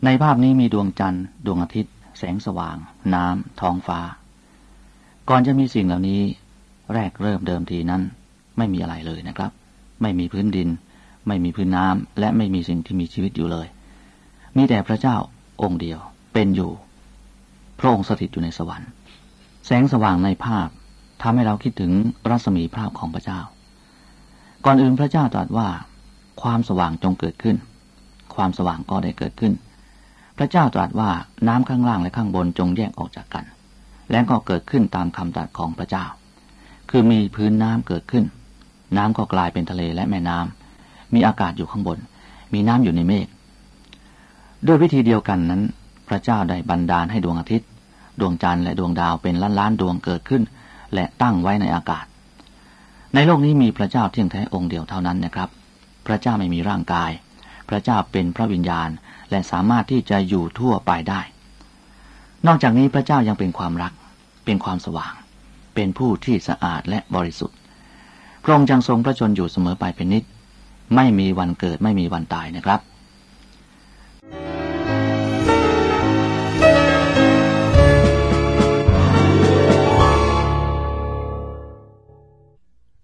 ในภาพนี้มีดวงจันทร์ดวงอาทิตย์แสงสว่างน้ำท้องฟ้าก่อนจะมีสิ่งเหล่านี้แรกเริ่มเดิมทีนั้นไม่มีอะไรเลยนะครับไม่มีพื้นดินไม่มีพื้นน้ำและไม่มีสิ่งที่มีชีวิตอยู่เลยมีแต่พระเจ้าองค์เดียวเป็นอยู่พระองค์สถิตอยู่ในสวรรค์แสงสว่างในภาพทำให้เราคิดถึงรัศมีภาพของพระเจ้าก่อนอื่นพระเจ้าตรัสว่าความสว่างจงเกิดขึ้นความสว่างก็ได้เกิดขึ้นพระเจ้าตรัสว่าน้ำข้างล่างและข้างบนจงแยกออกจากกันและก็เกิดขึ้นตามคำตรัสของพระเจ้าคือมีพื้นน้ำเกิดขึ้นน้ำก็กลายเป็นทะเลและแม่น้ำมีอากาศอยู่ข้างบนมีน้ำอยู่ในเมฆด้วยวิธีเดียวกันนั้นพระเจ้าได้บันดาลให้ดวงอาทิตย์ดวงจันทร์และดวงดาวเป็นล้านๆดวงเกิดขึ้นและตั้งไว้ในอากาศในโลกนี้มีพระเจ้าเที่ยงแท้องค์เดียวเท่านั้นนะครับพระเจ้าไม่มีร่างกายพระเจ้าเป็นพระวิญญาณและสามารถที่จะอยู่ทั่วไปได้นอกจากนี้พระเจ้ายังเป็นความรักเป็นความสว่างเป็นผู้ที่สะอาดและบริสุทธิ์พระองค์ยังทรงพระชนอยู่เสมอไปเป็นนิจไม่มีวันเกิดไม่มีวันตายนะครับ